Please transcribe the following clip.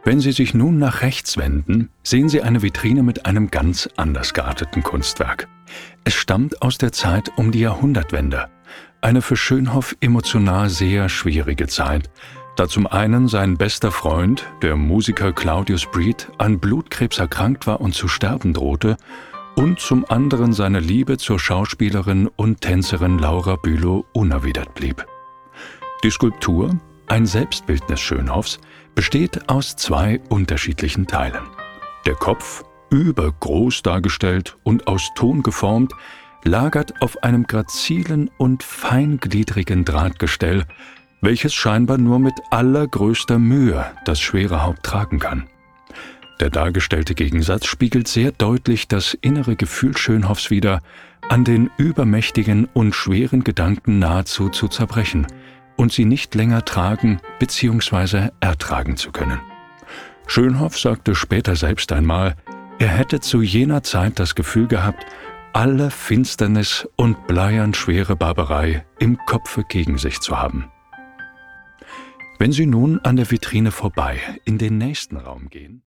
Wenn Sie sich nun nach rechts wenden, sehen Sie eine Vitrine mit einem ganz anders gearteten Kunstwerk. Es stammt aus der Zeit um die Jahrhundertwende. Eine für Schönhoff emotional sehr schwierige Zeit, da zum einen sein bester Freund, der Musiker Claudius Breed, an Blutkrebs erkrankt war und zu sterben drohte, und zum anderen seine Liebe zur Schauspielerin und Tänzerin Laura Bülow unerwidert blieb. Die Skulptur, ein Selbstbildnis Schönhoffs, besteht aus 2 unterschiedlichen Teilen. Der Kopf, übergroß dargestellt und aus Ton geformt, lagert auf einem grazilen und feingliedrigen Drahtgestell, welches scheinbar nur mit allergrößter Mühe das schwere Haupt tragen kann. Der dargestellte Gegensatz spiegelt sehr deutlich das innere Gefühl Schönhoffs wider, an den übermächtigen und schweren Gedanken nahezu zu zerbrechen und sie nicht länger tragen bzw. ertragen zu können. Schönhoff sagte später selbst einmal, er hätte zu jener Zeit das Gefühl gehabt, alle Finsternis und bleiern schwere Barbarei im Kopfe gegen sich zu haben. Wenn Sie nun an der Vitrine vorbei in den nächsten Raum gehen,